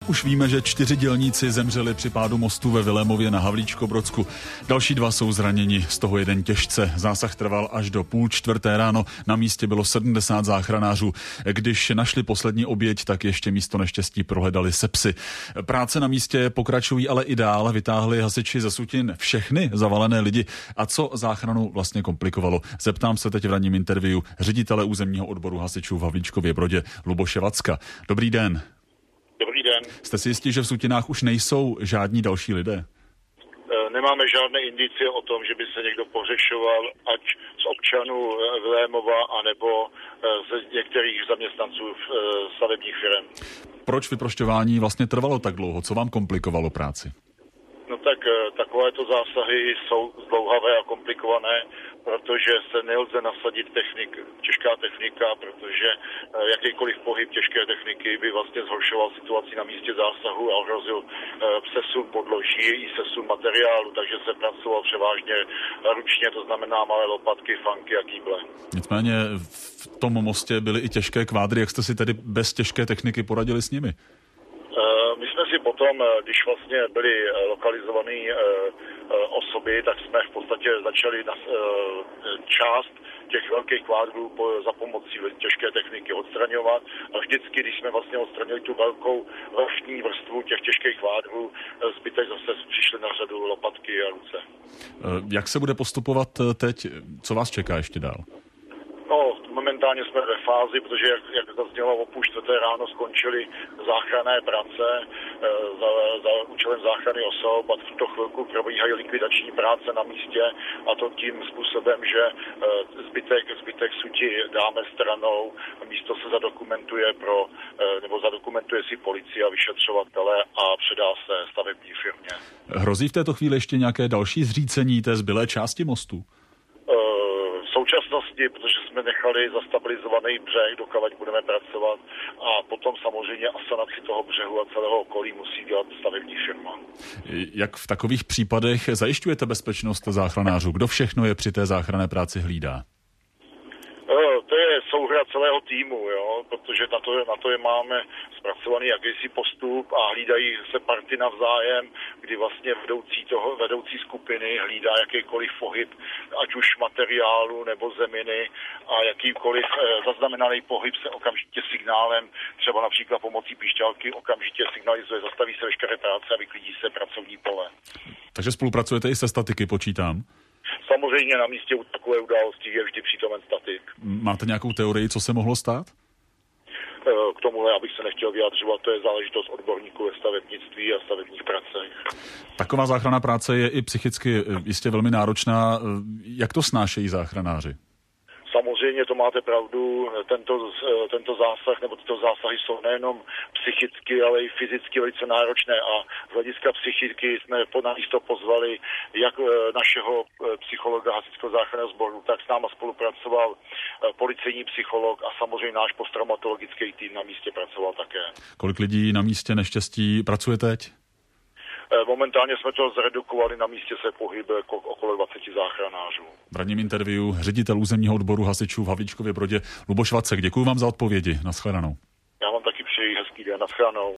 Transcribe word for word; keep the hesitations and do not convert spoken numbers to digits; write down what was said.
Už víme, že čtyři dělníci zemřeli při pádu mostu ve Vilémově na Havlíčkobrodsku. Další dva jsou zraněni, z toho jeden těžce. Zásah trval až do půl čtvrté ráno. Na místě bylo sedmdesát záchranářů. Když našli poslední oběť, tak ještě místo neštěstí prohledali sepsy. Práce na místě pokračují ale i dál. Vytáhli hasiči ze sutin všechny zavalené lidi. A co záchranu vlastně komplikovalo? Zeptám se teď v ranním interview ředitele územního odboru hasičů v Havlíčkově Brodě Luboše Vacka. Dobrý den. Dobrý den. Jste si jistí, že v sutinách už nejsou žádní další lidé? Nemáme žádné indicie o tom, že by se někdo pohřešoval, ať z občanů Vilémova, anebo z některých zaměstnanců stavebních firm. Proč vyprošťování vlastně trvalo tak dlouho? Co vám komplikovalo práci? No tak takovéto zásahy jsou zdlouhavé a komplikované, protože se nelze nasadit technik, těžká technika, protože jakýkoliv pohyb těžké techniky by vlastně zhoršoval situaci na místě zásahu a ohrozil přesun podloží i přesun materiálu, takže se pracoval převážně ručně, to znamená malé lopatky, fanky a kýble. Nicméně v tom mostě byly i těžké kvádry, jak jste si tedy bez těžké techniky poradili s nimi? My jsme si potom, když vlastně byly lokalizované osoby, tak jsme v podstatě začali na část těch velkých kvádrů za pomocí těžké techniky odstraňovat a vždycky, když jsme vlastně odstranili tu velkou vrchní vrstvu těch těžkých kvádrů, zbytek zase přišli na řadu lopatky a ruce. Jak se bude postupovat teď? Co vás čeká ještě dál? No, momentálně jsme ve fázi, protože jak, jak zaznělo, o půl čtvrté ráno skončily záchranné práce e, za, za účelem záchrany osob a v tuto chvilku probíhají likvidační práce na místě a to tím způsobem, že e, zbytek, zbytek suti dáme stranou, místo se zadokumentuje pro, e, nebo zadokumentuje si policie a vyšetřovatele a předá se stavební firmě. Hrozí v této chvíli ještě nějaké další zřícení té zbylé části mostu? V současnosti, protože jsme nechali zastabilizovaný břeh, dokud budeme pracovat a potom samozřejmě asanaci toho břehu a celého okolí musí dělat stavební firma. Jak v takových případech zajišťujete bezpečnost záchranářů? Kdo všechno je při té záchranné práci hlídá? To je souhra celého týmu, jo? Protože na to, na to je máme zpracovaný jakýsi postup a hlídají se party navzájem, kdy vlastně vedoucí, toho, vedoucí skupiny hlídá jakýkoliv pohyb, ať už materiálu nebo zeminy a jakýkoliv eh, zaznamenaný pohyb se okamžitě signálem, třeba například pomocí píšťalky, okamžitě signalizuje, zastaví se veškeré práce a vyklidí se pracovní pole. Takže spolupracujete i se statiky, počítám? Samozřejmě na místě u takové události je vždy přítomen statik. Máte nějakou teorii, co se mohlo stát? K tomu já bych se nechtěl vyjadřovat, to je záležitost odborníků ve stavebnictví a stavebních pracech. Taková záchranná práce je i psychicky jistě velmi náročná. Jak to snášejí záchranáři? Samozřejmě to máte pravdu, tento, tento zásah nebo tyto zásahy jsou nejenom psychicky, ale i fyzicky velice náročné a z hlediska psychiky jsme na místo pozvali jak našeho psychologa hasičského záchranného sboru, tak s náma spolupracoval policejní psycholog a samozřejmě náš posttraumatologický tým na místě pracoval také. Kolik lidí na místě neštěstí pracuje teď? Momentálně jsme to zredukovali, na místě se pohybuje okolo dvacet záchranářů. V ranním interview ředitel územního odboru hasičů v Havlíčkově Brodě Luboš Vacek. Děkuji vám za odpovědi. Naschledanou. Já vám taky přeji hezký den. Naschledanou.